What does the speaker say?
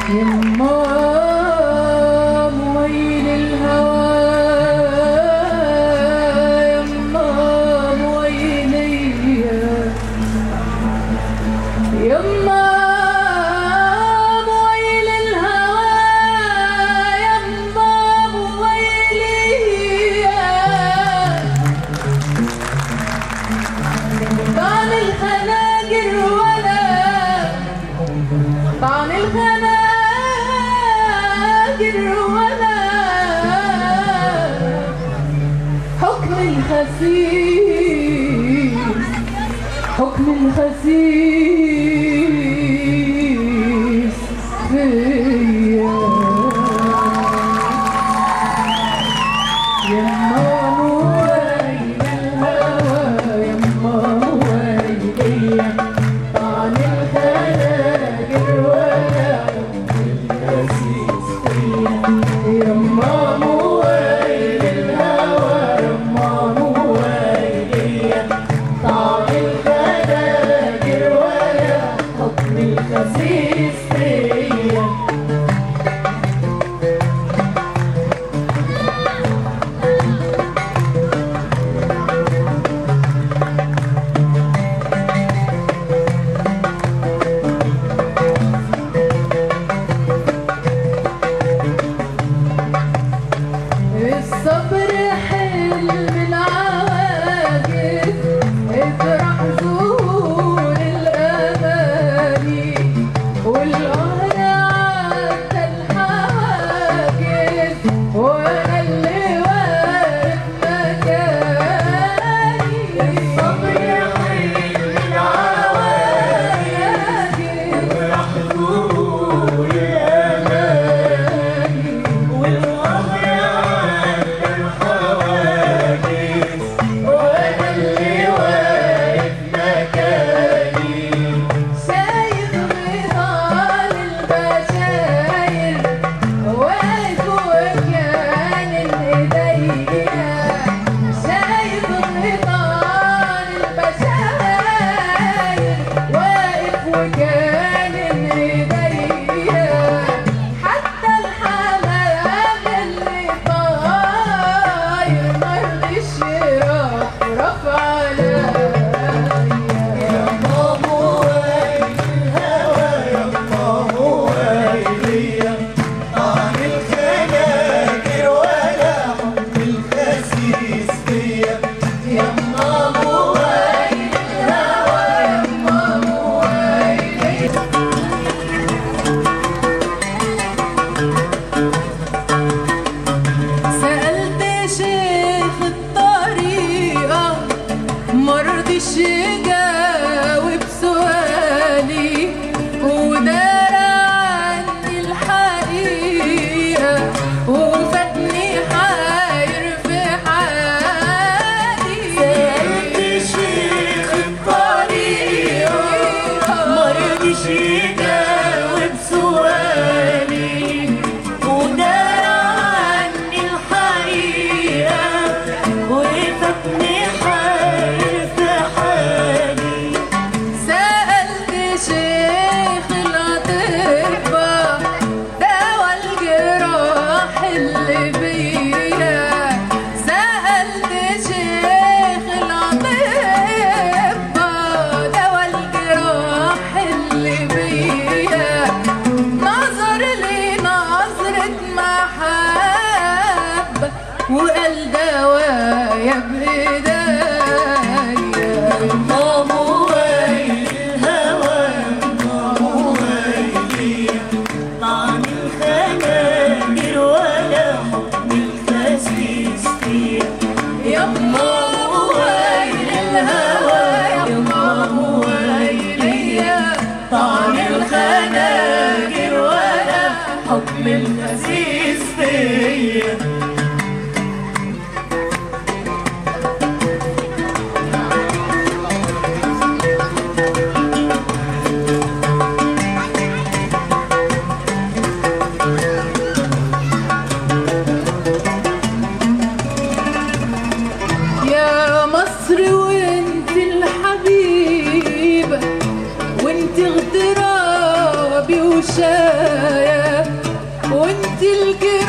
يما مويل الهوى يما مويلي يما مويل الهوى يما مويلي طعن الخناجر ولا طعن الخناجر ولا حكم الخسيس حكم الخسيس فيا يما مويل الهوى يما مويلي طعن الخناجر ولا الخسيس فيا يما مويل الهوى يما مويلي طعن الخناجر ولا حكم الخسيس فيا الصبر حلم العواجز افرح زور الاماني والقهر عدى الحواجز وانا اللي واقف مكاني الصبر حلم العواجز افرح زور الاماني والقهر وانا اللي واقف مكاني شايف غيطان البشاير واقف وكان ايديا شايف غيطان البشاير واقف وكان ايديا حتى الحمام اللي طاير مرضيش يرفرف عليا يما مويل الهوى يما مويلي طعن الخناجر ولا حكم الخسيس فيا يما مويل الهوى يما مويلي سألت شيخ الطريقة مرضيش يجاوب سؤالي ودار عني الحقيقة وفاتني حاير في حالي سألت شيخ الطريقة مرضيش يجاوب سؤالي ودار عني الحقيقة وفاتني حاير في حالي سألت شيخ الأطباء دوا الجراح اللي بيا سألت شيخ الأطباء دوا الجراح اللي بيا نظر لي نظرة محبة وقال دوايا بإيديا يما مويل الهوى يما مويلي طعن الخناجر ولا حكم الخسيس فيا يما مويل الهوى يما مويلي طعن الخناجر ولا حكم الخسيس فيا وشاية وانت الجنة